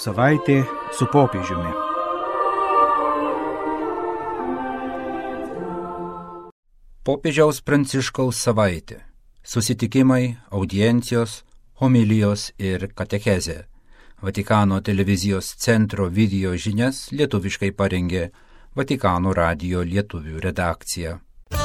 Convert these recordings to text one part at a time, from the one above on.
Savaitė su popiežiumi. Popiežiaus Pranciškaus savaitė. Susitikimai, audiencijos, homilijos ir katechezė. Vatikano televizijos centro video žinias lietuviškai parengė Vatikano radijo lietuvių redakcija.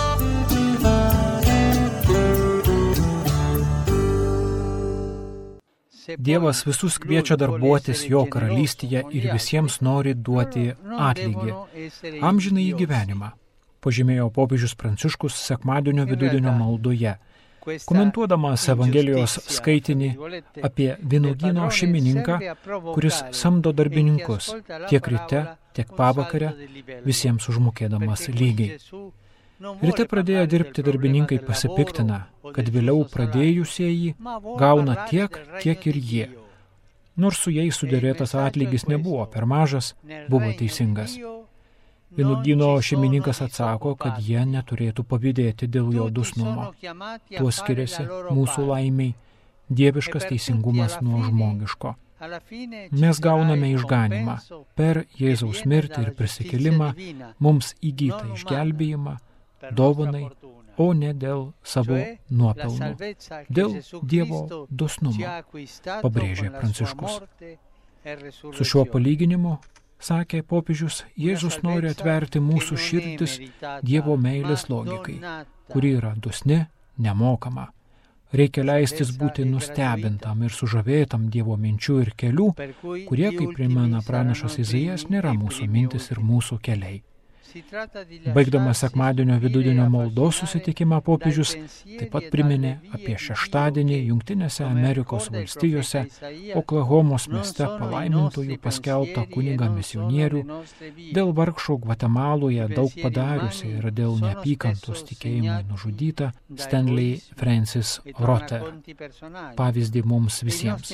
Dievas visus kviečia darbuotis jo karalystėje ir visiems nori duoti atlygį, amžinąjį gyvenimą, pažymėjo popiežius Pranciškus sekmadienio vidudienio maldoje, komentuodamas Evangelijos skaitinį apie vynuogyno šeimininką, kuris samdo darbininkus tiek ryte, tiek pavakare, visiems užmokėdamas lygiai. Ryte pradėję dirbti darbininkai pasipiktina, kad vėliau pradėjusieji gauna tiek, kiek ir jie. Nors su jais sudėrėtas atlygis nebuvo per mažas, buvo teisingas. Vynuogyno šeimininkas atsako, kad jie neturėtų pavydėti dėl jo dosnumo. Tuo skiriasi mūsų laimiai dieviškas teisingumas nuo žmogiško. Mes gauname išganymą per Jėzaus mirtį ir prisikėlimą, mums įgytą išgelbėjimą, dovanai, o ne dėl savo nuopelnų, dėl Dievo dosnumo, pabrėžė Pranciškus. Su šiuo palyginimu, sakė popiežius, Jėzus nori atverti mūsų širdis Dievo meilės logikai, kuri yra dosni, nemokama. Reikia leistis būti nustebintam ir sužavėtam Dievo minčių ir kelių, kurie, kaip primena pranašas Izaijas, nėra mūsų mintis ir mūsų keliai. Baigdamas sekmadienio vidudienio maldos susitikimą popiežius taip pat priminė apie šeštadienį Jungtinėse Amerikos valstijose Oklahomos mieste palaimintojų paskelbtą kunigą misionierių, dėl vargšų Gvatemaloje daug padariusi ir dėl neapykantos tikėjimui nužudytą Stanley Francis Rotter. Pavyzdį mums visiems.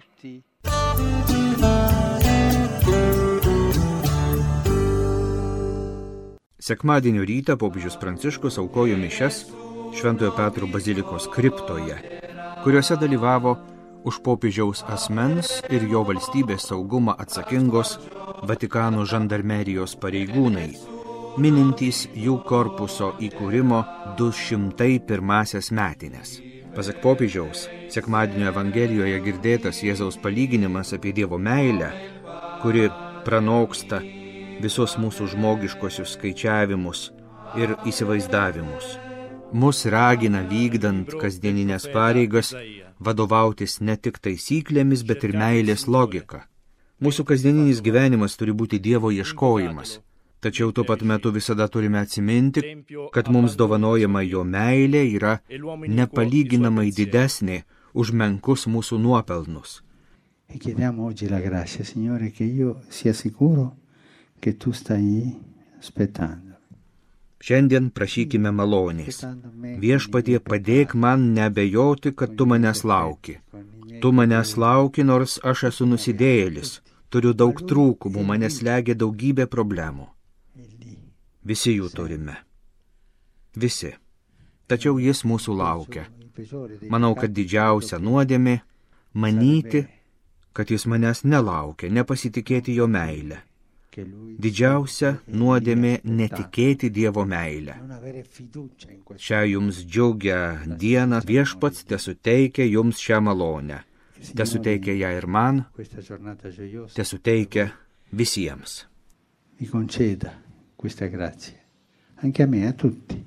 Sekmadienio rytą popiežius Pranciškus aukojo mišias Šventojo Petro bazilikos kriptoje, kuriuose dalyvavo už popiežiaus asmens ir jo valstybės saugumą atsakingos Vatikano žandarmerijos pareigūnai, minintys jų korpuso įkūrimo 201 metines. Pasak popiežiaus, sekmadienio Evangelijoje girdėtas Jėzaus palyginimas apie Dievo meilę, kuri pranoksta visus mūsų žmogiškosius skaičiavimus ir įsivaizdavimus. Mus ragina vykdant kasdieninės pareigas vadovautis ne tik taisyklėmis, bet ir meilės logika. Mūsų kasdieninis gyvenimas turi būti Dievo ieškojimas, tačiau tuo pat metu visada turime atsiminti, kad mums dovanojama jo meilė yra nepalyginamai didesnė už menkus mūsų nuopelnus. E chiediamo oggi la grazia, Signore, che io sia sicuro che tu stai aspettando. Šiandien prašykime malonės. Viešpatie, padėk man neabejoti, kad tu manęs lauki. Tu manęs lauki, nors aš esu nusidėjėlis. Turiu daug trūkumų, manęs slegia daugybė problemų. Visi jų turime. Visi. Tačiau jis mūsų laukia. Manau, kad didžiausia nuodėmė manyti, kad jis manęs nelaukia, nepasitikėti jo meilę. Didžiausia nuodėmė netikėti Dievo meilę. Šią jums džiaugią dieną viešpats tesuteikia jums šią malonę. Tesuteikia ją ir man, tesuteikia visiems. Mi conceda questa grazia, anche a me, a tutti.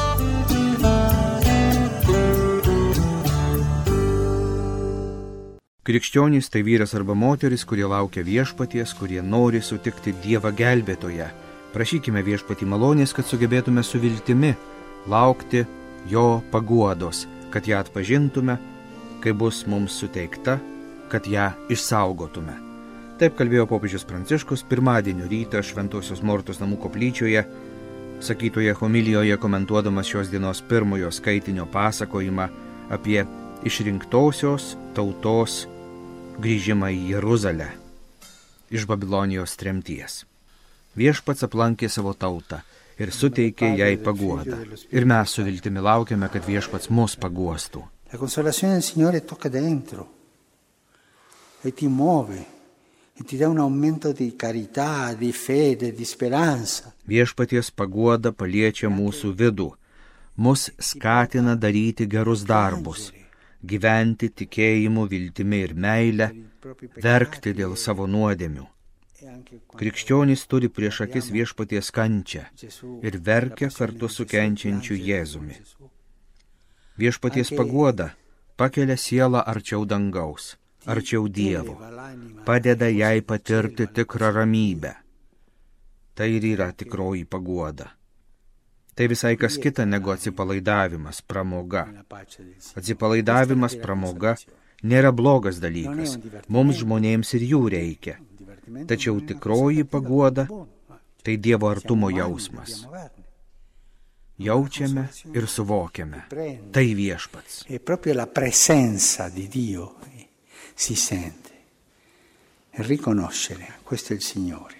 Krikščionys tai vyras arba moteris, kurie laukia viešpaties, kurie nori sutikti Dievą gelbėtoją. Prašykime viešpatį malonės, kad sugebėtume su viltimi laukti jo paguodos, kad ją atpažintume, kai bus mums suteikta, kad ją išsaugotume. Taip kalbėjo popiežius Pranciškus pirmadienio rytą Šventosios Mortos namų koplyčioje, sakytoje homilijoje komentuodamas šios dienos pirmojo skaitinio pasakojimą apie išrinktosios tautos grįžimą į Jeruzalę iš Babilonijos tremties. Viešpats aplankė savo tautą ir suteikė jai paguodą. Ir mes su viltimi laukiame, kad viešpats mus paguostų. La consolazione del Signore tocca dentro e ti muove ti dà un aumento di carità, di fede, di speranza. Viešpaties paguoda paliečia mūsų vidų, mus skatina daryti gerus darbus, gyventi tikėjimu, viltimi ir meile, verkti dėl savo nuodėmių. Krikščionys turi prieš akis Viešpaties kančią ir verkia kartu su kenčiančiu Jėzumi. Viešpaties paguoda pakelia sielą arčiau dangaus, arčiau Dievo, padeda jai patirti tikrą ramybę. Tai ir yra tikroji paguoda. Tai visai kas kita negu atsipalaidavimas, pramoga. Atsipalaidavimas, pramoga nėra blogas dalykas, mums žmonėms ir jų reikia. Tačiau tikroji paguoda – tai Dievo artumo jausmas. Jaučiame ir suvokiame. Tai Viešpats. E proprio la presenza di Dio si sente. E riconoscere, questo è il Signore.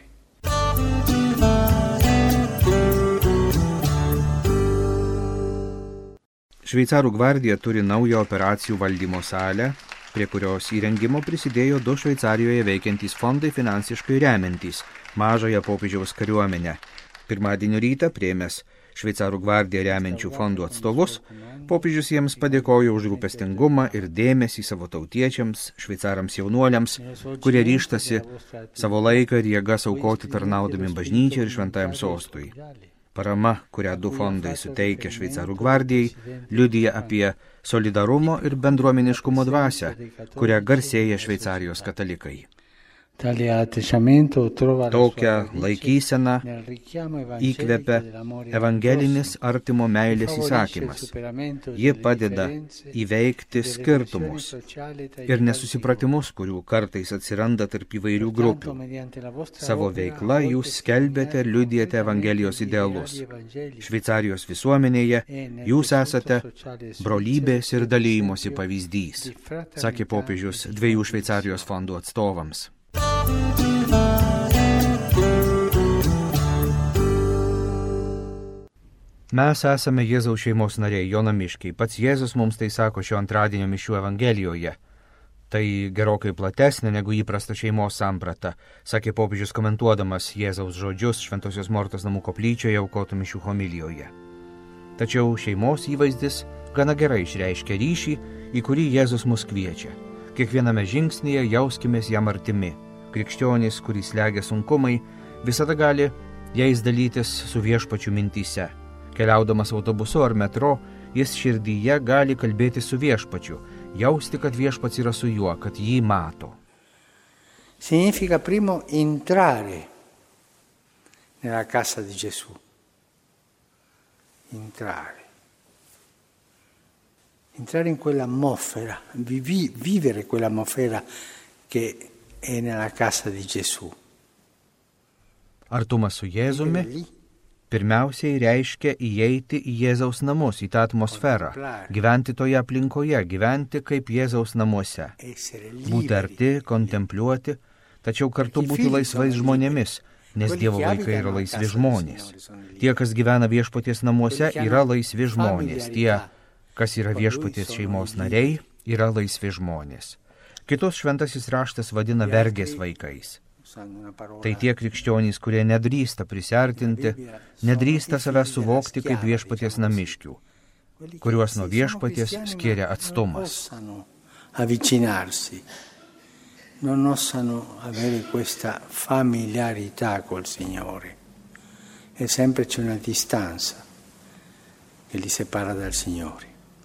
Šveicarų gvardija turi naują operacijų valdymo salę, prie kurios įrengimo prisidėjo 2 Šveicarijoje veikiantys fondai finansiškai remiantys mažąją popiežiaus kariuomenę. Pirmadienio rytą priėmęs Šveicarų gvardiją remiančių fondų atstovus, popiežius jiems padėkojo už rūpestingumą ir dėmesį savo tautiečiams, šveicarams jaunuoliams, kurie ryžtasi savo laiką ir jėgas aukoti tarnaudami bažnyčiai ir šventajam sostui. Parama, kurią 2 fondai suteikia Šveicarų gvardijai, liudija apie solidarumo ir bendruomeniškumo dvasią, kurią garsėja Šveicarijos katalikai. Tokią laikyseną įkvepia evangelinis artimo meilės įsakymas. Ji padeda įveikti skirtumus ir nesusipratimus, kurių kartais atsiranda tarp įvairių grupių. Savo veikla jūs skelbėte ir liudijate Evangelijos idealus. Šveicarijos visuomenėje jūs esate brolybės ir dalymosi pavyzdys, sakė popiežius 2 Šveicarijos fondų atstovams. Mes esame Jėzaus šeimos nariai, jo namiškiai. Pats Jėzus mums tai sako šio antradienio mišių Evangelijoje. Tai gerokai platesnė negu įprasta šeimos samprata, sakė popiežius komentuodamas Jėzaus žodžius Šventosios Mortos namų koplyčioje aukotų mišių homilijoje. Tačiau šeimos įvaizdis gana gerai išreiškia ryšį, į kurį Jėzus mus kviečia. Kiekviename žingsnyje jauskimės jam artimi. Krikščionis, kurį slegia sunkumai, visada gali jais dalytis su Viešpačiu mintyse. Keliaudamas autobusu ar metro, jis širdyje gali kalbėti su Viešpačiu, jausti, kad Viešpats yra su juo, kad jį mato. Significa primo entrare nella casa di Gesù. Entrare in quell'atmosfera, vivere quell'atmosfera che è nella casa di Gesù. Artumas su Jėzumi pirmiausiai reiškia įeiti į Jėzaus namus, į tą atmosferą, gyventi toje aplinkoje, gyventi kaip Jėzaus namuose, būti arti, kontempliuoti, tačiau kartu būti laisvais žmonėmis, nes Dievo vaikai yra laisvi žmonės. Tie, kas gyvena Viešpaties namuose, yra laisvi žmonės. Tie, kas yra Viešpaties šeimos nariai, yra laisvi žmonės. Kitus šventasis raštas vadina vergės vaikais. Tai tie krikščionys, kurie nedrįsta prisiartinti, nedrįsta save suvokti kaip Viešpaties namiškių, kuriuos nuo Viešpaties skiria atstumas. Non osano avere questa familiarità col Signore. E sempre c'è una distanza che li separa dal Signore.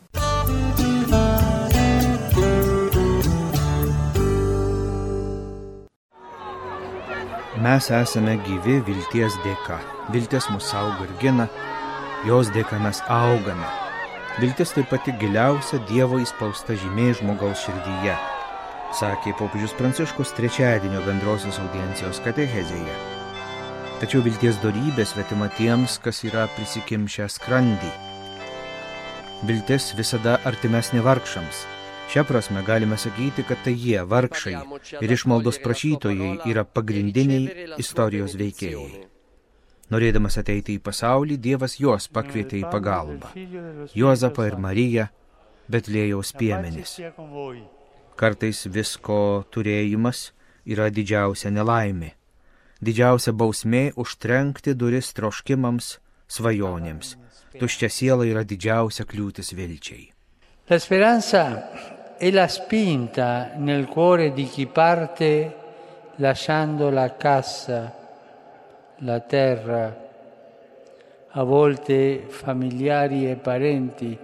Mes esame gyvi vilties dėka. Viltis mus saugo ir gina, jos dėka mes augame. Viltis tai pati giliausia Dievo įspausta žymė žmogaus širdyje, sakė popiežius Pranciškus trečiadienio bendrosios audiencijos katechezėje. Tačiau vilties dorybė svetima tiems, kas yra prisikimšę skrandį. Viltis visada artimesnė vargšams. Šią prasme galime sakyti, kad tai jie, vargšai ir išmaldos prašytojai, yra pagrindiniai istorijos veikėjai. Norėdamas ateiti į pasaulį, Dievas juos pakvietė į pagalbą. Juozapą ir Mariją, Betliejaus piemenis. Kartais visko turėjimas yra didžiausia nelaimė, didžiausia bausmė užtrenkti duris troškimams, svajonėms. Tuščia siela yra didžiausia kliūtis vilčiai. La speranza è la spinta nel cuore di chi parte lasciando la casa, la terra, a volte familiari e parenti.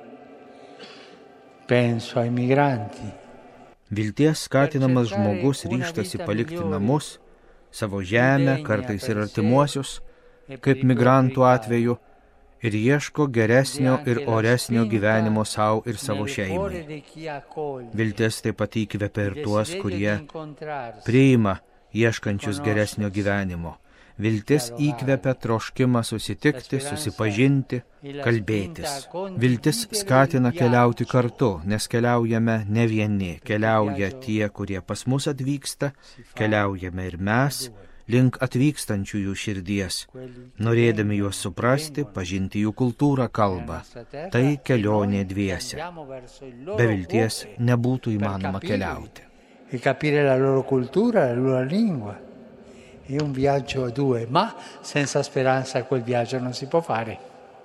Penso ai migranti. Vilties skatinamas žmogus ryžtasi palikti namus, savo žemę, kartais ir artimuosius, kaip migrantų atveju, ir ieško geresnio ir oresnio gyvenimo savo ir savo šeimai. Viltis taip pat įkvepia ir tuos, kurie priima ieškančius geresnio gyvenimo. Viltis įkvepia troškimą susitikti, susipažinti, kalbėtis. Viltis skatina keliauti kartu, nes keliaujame ne vieni, keliauja tie, kurie pas mus atvyksta, keliaujame ir mes, link atvykstančiųjų širdies, norėdami juos suprasti, pažinti jų kultūrą, kalbą. Tai kelionė dviese. Be vilties nebūtų įmanoma keliauti. E capire la loro cultura, la loro lingua. È un viaggio a due, ma senza speranza quel viaggio non si può fare.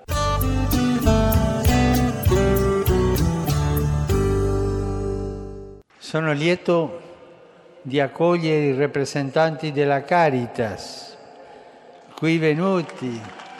Sono lieto di accogliere i rappresentanti della Caritas, qui venuti.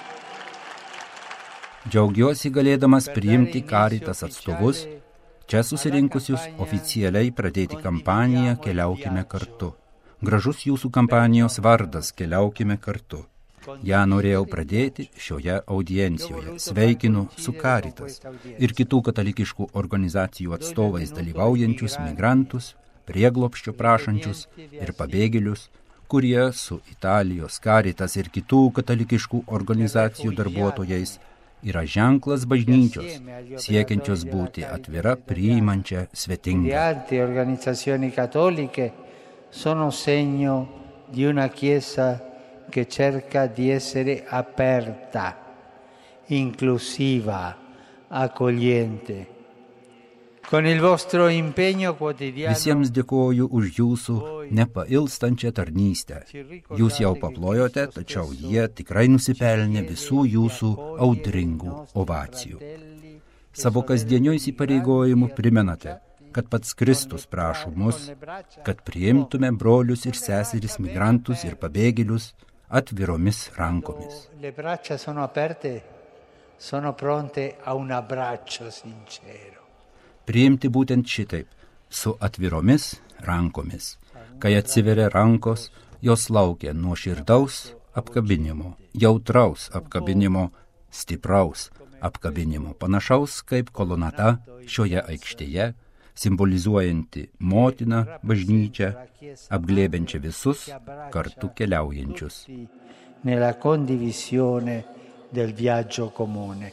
Džiaugiuosi galėdamas priimti Caritas atstovus, čia susirinkusius oficialiai pradėti kampaniją Keliaukime kartu. Gražus jūsų kampanijos vardas Keliaukime kartu. Ja norėjau pradėti šioje audiencijoje. Sveikinu su Caritas ir kitų katalikiškų organizacijų atstovais dalyvaujančius migrantus, prieglobsčio prašančius ir pabėgėlius, kurie su Italijos Caritas ir kitų katalikiškų organizacijų darbuotojais yra ženklas bažnyčios, siekiančios būti atvira, priimančia, svetinga. Sono segno di una chiesa che cerca di essere aperta, inclusiva, accogliente. Con il vostro impegno quotidiano. Visiems dėkoju už jūsų nepailstančią tarnystę. Jūs jau paplojote, tačiau jie tikrai nusipelnė visų jūsų audringų ovacijų. Savo kasdieniu įsipareigojimu primenate, kad pats Kristus prašo mus, kad priimtume brolius ir seseris migrantus ir pabėgėlius atviromis rankomis. Le braccia sono aperte, sono pronte a un abbraccio sincero. Priimti būtent šitaip, su atviromis rankomis. Kai atsiveria rankos, jos laukia nuoširdaus apkabinimo, jautraus apkabinimo, stipraus apkabinimo, panašaus kaip kolonata šioje aikštėje, simbolizuojanti motiną bažnyčią, apglėbiančią visus kartu keliaujančius. Nella condivisione del viaggio comune.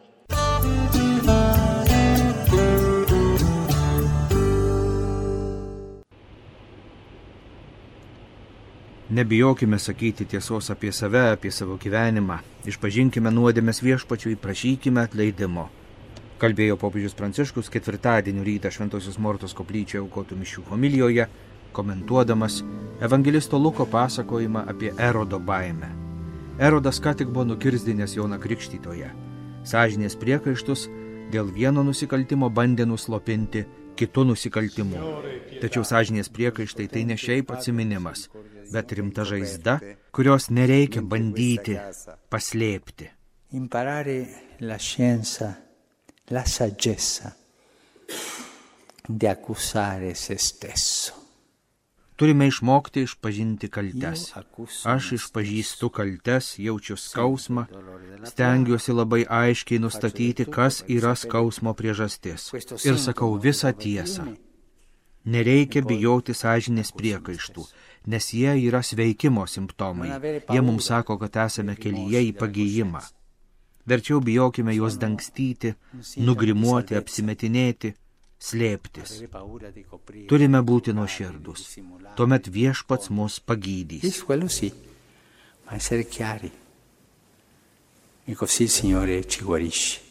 Nebijokime sakyti tiesos apie save, apie savo gyvenimą. Išpažinkime nuodėmes Viešpačiui, prašykime atleidimo. Kalbėjo popiežius Pranciškus ketvirtadienio rytą Šventosios Mortos koplyčioje aukotų mišių homilijoje, komentuodamas evangelisto Luko pasakojimą apie Erodo baimę. Erodas ką tik buvo nukirsdinęs Joną Krikštytoją. Sąžinės priekaištus dėl vieno nusikaltimo bandė nuslopinti kitų nusikaltimų. Tačiau sąžinės priekaištai tai ne šiaip atsiminimas, bet rimta žaizda, kurios nereikia bandyti paslėpti. Imparare la scienza, la saggezza di accusare se stesso. Turime išmokti išpažinti kaltes. Aš išpažįstu kaltes, jaučiu skausmą, stengiuosi labai aiškiai nustatyti, kas yra skausmo priežastis. Ir sakau visą tiesą. Nereikia bijoti sąžinės priekaištų, nes jie yra sveikimo simptomai. Jie mums sako, kad esame kelyje į pagijimą. Verčiau bijokime juos dangstyti, nugrimuoti, apsimetinėti, slėptis. Turime būti nuoširdūs. Tuomet Viešpats mus pagydys. Ma essere chiari. E così il Signore ci guarisce.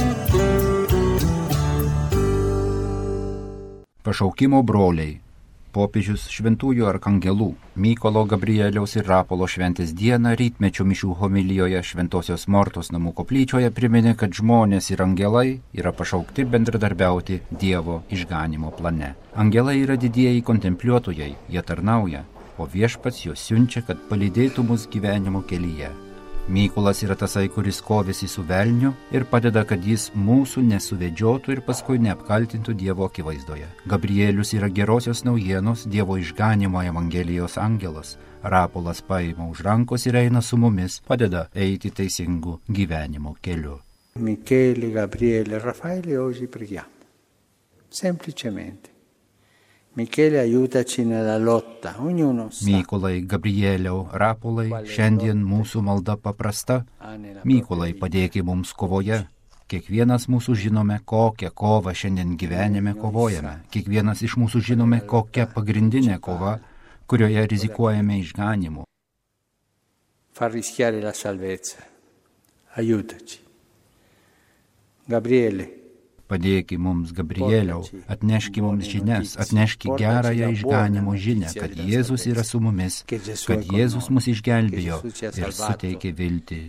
Pašaukimo broliai. popiežius šventųjų arkangelų Mykolo, Gabrieliaus ir Rapolo šventės dieną rytmečio mišių homilijoje Šventosios Mortos namų koplyčioje priminė, kad žmonės ir angelai yra pašaukti bendradarbiauti Dievo išganimo plane. Angelai yra didieji kontempliuotojai, jie tarnauja, o viešpats juos siunčia, kad palydėtų mus gyvenimo kelyje. Mykolas yra tasai, kuris kovėsi su velniu ir padeda, kad jis mūsų nesuvedžiotų ir paskui neapkaltintų Dievo akivaizdoje. Gabrielius yra gerosios naujienos Dievo išganimo evangelijos angelas. Rapolas paima už rankos ir eina su mumis, padeda eiti teisingu gyvenimo keliu. Michele, Gabriele, Raffaele, oggi preghiamo. Semplicemente. Michele, aiutaci nella lotta. Ognuno sa. Mykolai, Gabrieliau, Rapolai, šiandien mūsų malda paprasta. Mykolai, padėki mums kovoje. Kiekvienas mūsų žinome, kokią kovą šiandien gyvenime kovojame. Kiekvienas iš mūsų žinome, kokia pagrindinė kova, kurioje rizikuojame išganimu. Far rischiare la salvezza. Aiutaci. Gabriele. Padėki mums, Gabrieliau, atneški mums žinias, atneški gerąją išganimo žinią, kad Jėzus yra su mumis, kad Jėzus mus išgelbėjo ir suteikė viltį.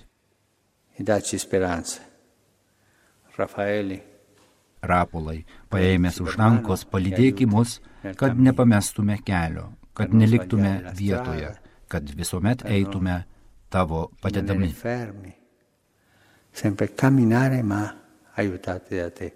Rapolai, paėmęs už rankos, palydėki mus, kad nepamestume kelio, kad neliktume vietoje, kad visuomet eitume tavo padedami. Sempre camminare, ma aiutate da te.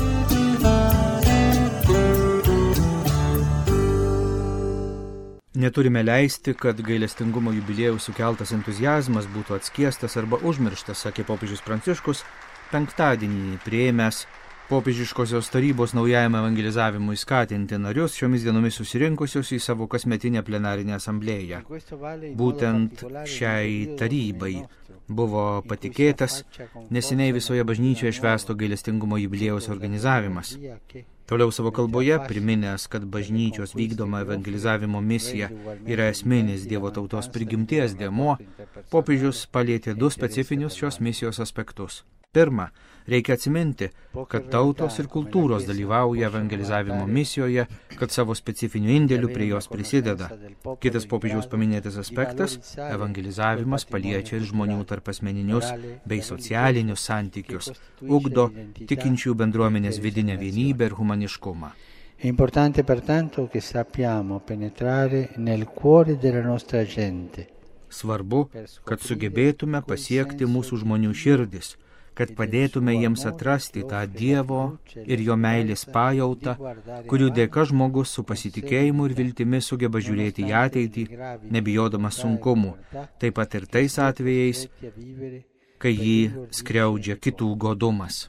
Neturime leisti, kad gailestingumo jubiliejaus sukeltas entuziazmas būtų atskiestas arba užmirštas, sakė popiežius Pranciškus, penktadienį priėmęs popiežiškosios tarybos naujajam evangelizavimui skatinti narius šiomis dienomis susirinkusius į savo kasmetinę plenarinę asamblėją. Būtent šiai tarybai buvo patikėtas neseniai visoje bažnyčioje švęsto gailestingumo jubiliejaus organizavimas. Toliau savo kalboje, priminęs, kad bažnyčios vykdoma evangelizavimo misija yra esminis Dievo tautos prigimties dėmuo, popiežius palietė du specifinius šios misijos aspektus. Pirma, reikia atsiminti, kad tautos ir kultūros dalyvauja evangelizavimo misijoje, kad savo specifiniu indėliu prie jos prisideda. Kitas popiežiaus paminėtas aspektas – evangelizavimas paliečia ir žmonių tarpasmeninius bei socialinius santykius, ugdo tikinčių bendruomenės vidinę vienybę ir humaniškumą. È importante pertanto che sappiamo penetrare nel cuore della nostra gente. Svarbu, kad sugebėtume pasiekti mūsų žmonių širdis, kad padėtume jiems atrasti tą Dievo ir jo meilės pajautą, kurių dėka žmogus su pasitikėjimu ir viltimi sugeba žiūrėti į ateitį, nebijodamas sunkumų, taip pat ir tais atvejais, kai jį skriaudžia kitų godumas.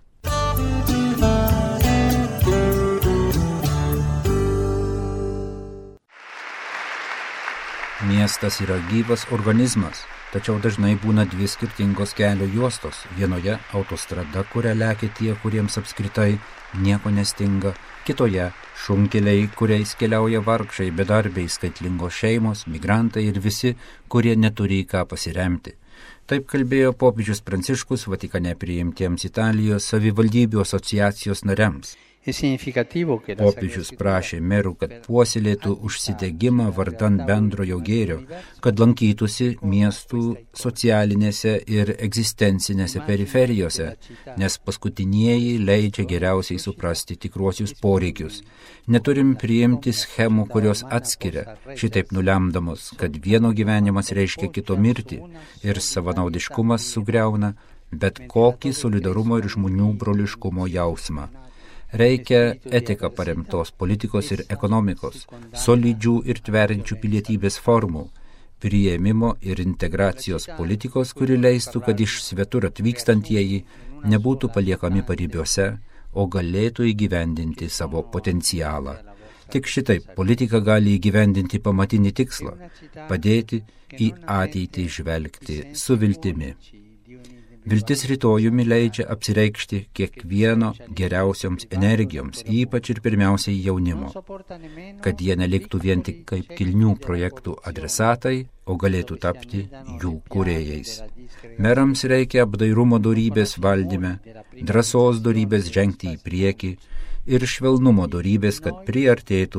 Miestas yra gyvas organizmas. Tačiau dažnai būna dvi skirtingos kelio juostos. Vienoje autostrada, kuria lekia tie, kuriems apskritai nieko nestinga. Kitoje šunkeliai, kuriais keliauja vargšai, bedarbiai, skaitlingos šeimos, migrantai ir visi, kurie neturi į ką pasiremti. Taip kalbėjo popiežius Pranciškus Vatikane priimtiems Italijos savivaldybių asociacijos nariams. Popiežius prašė merų, kad puoselėtų užsidegimą vardan bendrojo gėrio, kad lankytųsi miestų socialinėse ir egzistencinėse periferijose, nes paskutinieji leidžia geriausiai suprasti tikruosius poreikius. Neturim priimti schemų, kurios atskiria, šitaip nulemdamos, kad vieno gyvenimas reiškia kito mirtį ir savanaudiškumas sugriauna bet kokį solidarumo ir žmonių broliškumo jausmą. Reikia etika paremtos politikos ir ekonomikos, solidžių ir tveriančių pilietybės formų, priėmimo ir integracijos politikos, kuri leistų, kad iš svetur atvykstantieji nebūtų paliekami paribiuose, o galėtų įgyvendinti savo potencialą. Tik šitaip politika gali įgyvendinti pamatinį tikslą – padėti į ateitį žvelgti su viltimi. Viltis rytojumi leidžia apsireikšti kiekvieno geriausioms energijoms, ypač ir pirmiausiai jaunimo, kad jie neliktų vien tik kaip kilnių projektų adresatai, o galėtų tapti jų kūrėjais. Merams reikia apdairumo dorybės valdyme, drąsos dorybės žengti į priekį ir švelnumo dorybės, kad priartėtų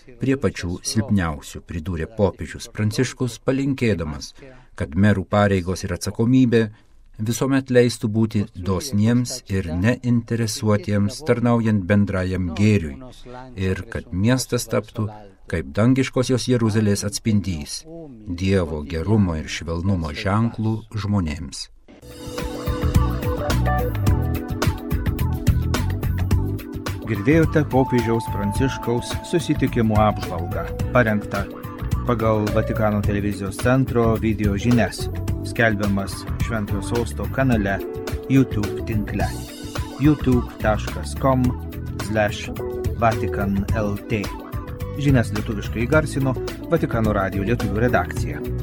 prie pačių silpniausių, pridūrė popiežius Pranciškus, palinkėdamas, kad merų pareigos ir atsakomybė visuomet leistų būti dosniems ir neinteresuotiems, tarnaujant bendrajam gėriui, ir kad miestas taptų kaip dangiškosios Jeruzalės atspindys, Dievo gerumo ir švelnumo ženklų žmonėms. Girdėjote popiežiaus Pranciškaus susitikimų apžvalgą, parengtą pagal Vatikano televizijos centro video žinias, skelbiamas Šventojo Sosto kanale YouTube tinkle youtube.com/vatican.lt. Žinias lietuviškai įgarsino Vatikano radijo lietuvių redakcija.